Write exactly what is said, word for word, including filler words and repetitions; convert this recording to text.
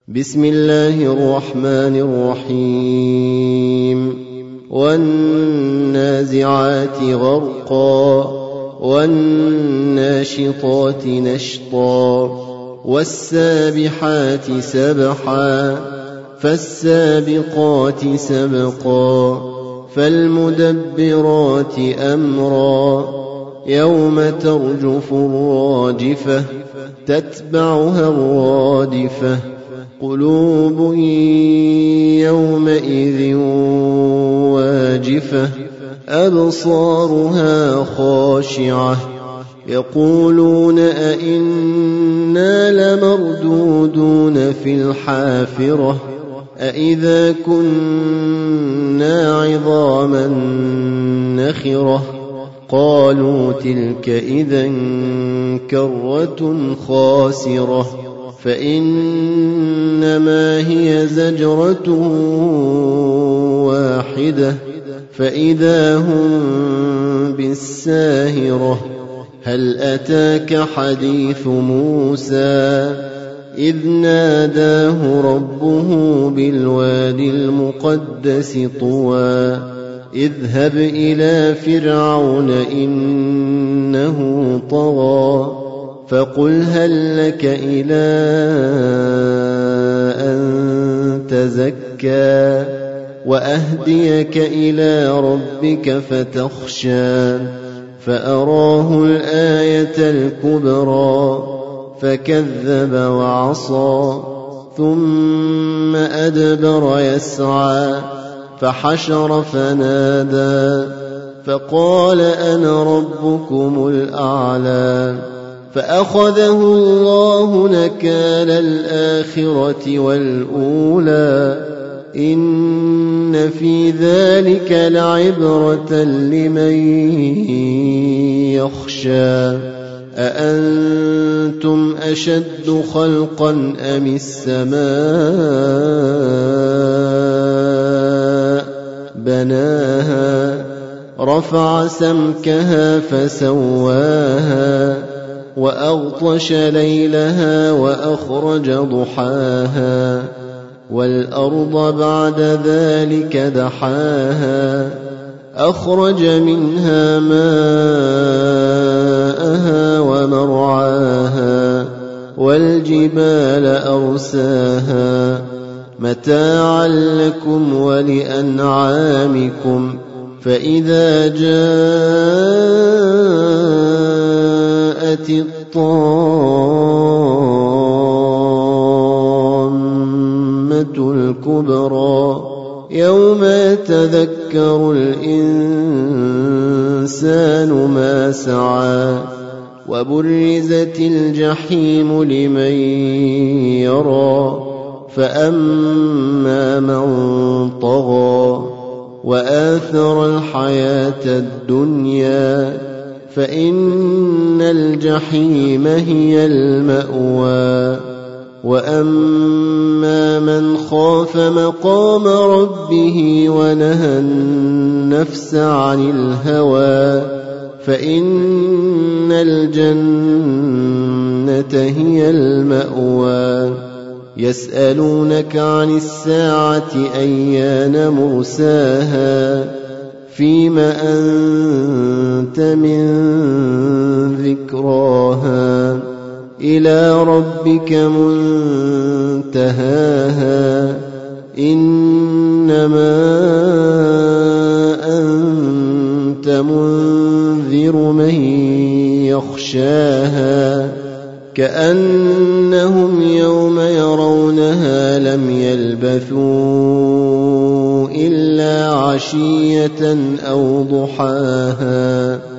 بسم الله الرحمن الرحيم والنازعات غرقا والناشطات نشطا والسابحات سبحا فالسابقات سبقا فالمدبرات أمرا يوم ترجف الراجفة تتبعها الرادفة قلوب يومئذ واجفة أبصارها خاشعة يقولون أئنا لمردودون في الحافرة أئذا كنا عظاما نخرة قالوا تلك إذا كرة خاسرة فإنما هي زجرة واحدة فإذا هم بالساهرة هل أتاك حديث موسى إذ ناداه ربه بالوادي المقدس طوى اذهب إلى فرعون إنه طغى فقل هل لك إلى أن تزكى وأهديك إلى ربك فتخشى فأراه الآية الكبرى فكذب وعصى ثم أدبر يسعى فحشر فنادى فقال أنا ربكم الأعلى فأخذه الله نكال الآخرة والأولى إن في ذلك لعبرة لمن يخشى أأنتم أشد خلقا أم السماء بناها رفع سمكها فسواها وأغطش ليلها وأخرج ضحاها والأرض بعد ذلك دحاها أخرج منها ماءها ومرعاها والجبال أرساها متاعا لكم ولأنعامكم فإذا جاءت الطامة الكبرى يوم يتذكر الإنسان ما سعى وبرزت الجحيم لمن يرى فأما من طغى وآثر الحياة الدنيا فإن الجحيم هي المأوى وأما من خاف مقام ربه ونهى النفس عن الهوى فإن الجنة هي المأوى يسألونك عن الساعة أيان مرساها فيم أنت من ذكراها إلى ربك منتهاها إنما أنت منذر من يخشاها كأنهم يوم يرونها لم يلبثوا إلا عشية أو ضحاها